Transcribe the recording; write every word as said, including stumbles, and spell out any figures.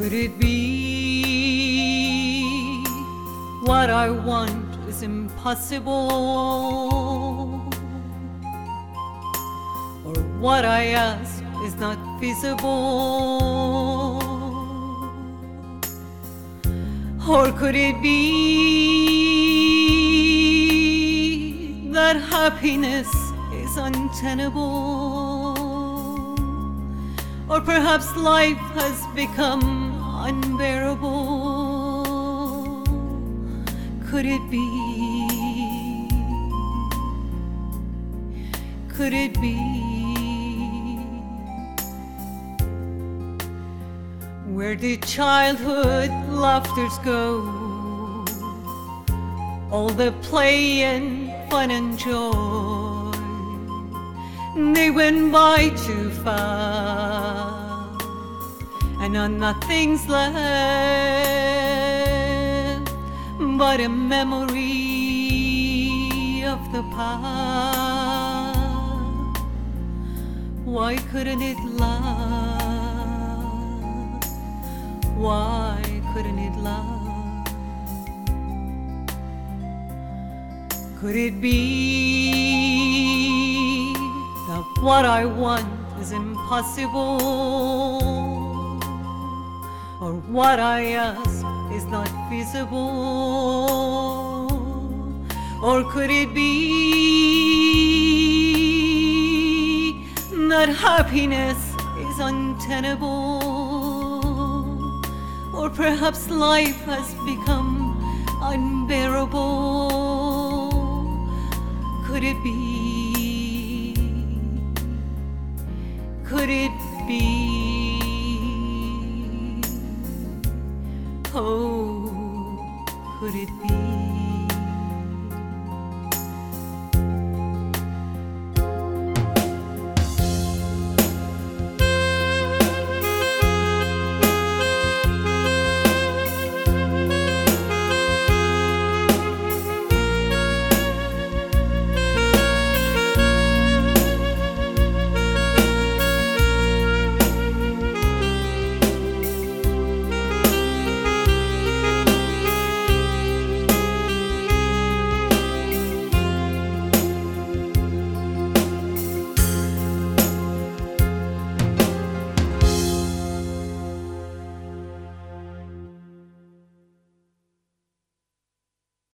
Could it be what I want is impossible, or what I ask is not feasible? Or could it be that happiness is untenable? Or perhaps life has become unbearable? Could it be? Could it be? Where did childhood laughters go? All the play and fun and joy, they went by too fast, and now nothing's left but a memory of the past. Why couldn't it last? Why couldn't it last? Could it be that what I want is impossible, or what I ask is not feasible? Or could it be that happiness is untenable? Or perhaps life has become unbearable? Could it be? Could it be? Oh, could it be?